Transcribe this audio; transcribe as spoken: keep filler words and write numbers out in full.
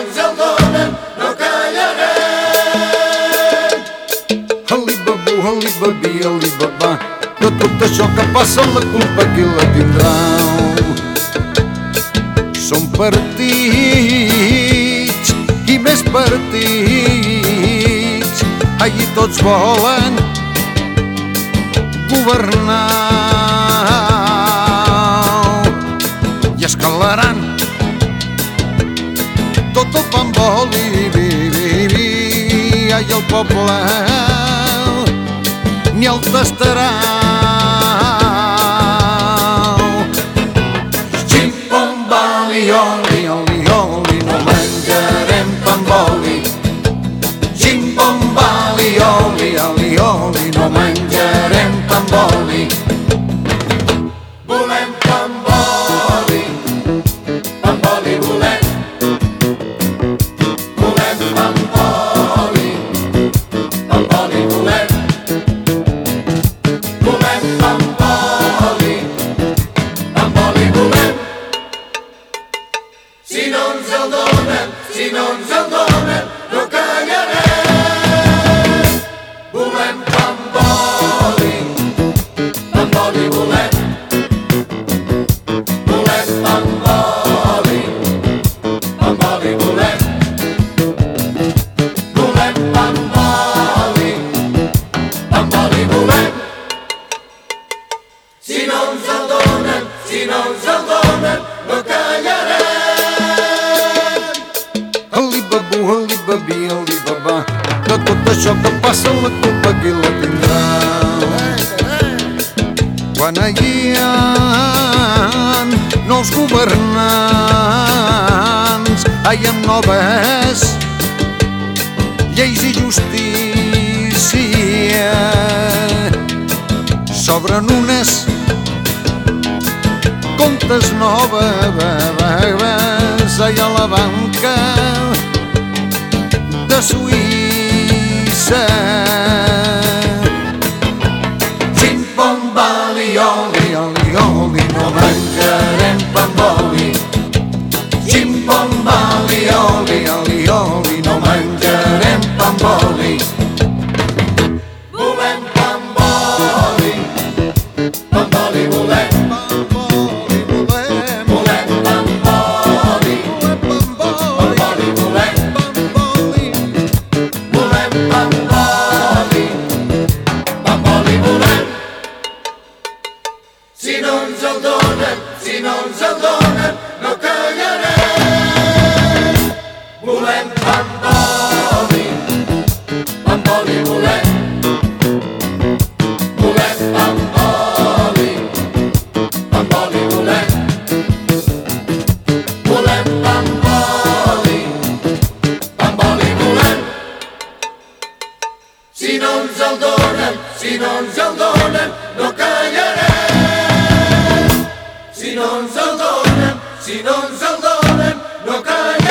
ens el donen, no callarem. Alibabú, alibabí, alibabà, de tot això que passa la culpa qui la tindrà? Són partits i més partits, allí tots volen governar i escalaran tot el pamboli, i el poble ni el tastarà. Ximpom-bali, oli, oli, oli, no menjarem pamboli. Ximpom-bali, oli, oli, oli, no menjarem pamboli. Volem pamboli, pamboli volem. Volem pamboli, pamboli volem. Volem pamboli, pamboli volem. Si no ens el donen, si no ens el donen, no callarem. Volem pamboli, pamboli volem. Volem pamboli, pamboli volem. Volem pamboli, pamboli volem. Si no ens el donen, si no ens el donen, no callarem. Alibabú, alibabí, alibabà, de tot això que passa la culpa qui la tindrà? Quan allí hi ha nous governants, hi ha noves lleis i justícia, s'obren unes comptes noves allà a la banca de Suïssa. Ximpom-bali, oli, oli, oli, no menjarem pamboli. Ximpom-bali, oli, oli, oli, no menjarem pamboli. Volem pamboli, pamboli volem. Volem pamboli, pamboli volem. Volem pamboli, pamboli volem. Si no ens el donen, si no ens el donen, no callarem. Volem pamboli, pamboli volem. Volem pamboli, pamboli volem. Volem pamboli, pamboli volem. Si no ens el donen, si no ens el donen, no callarem. Si no ens el donen, si no ens el donen, no callarem.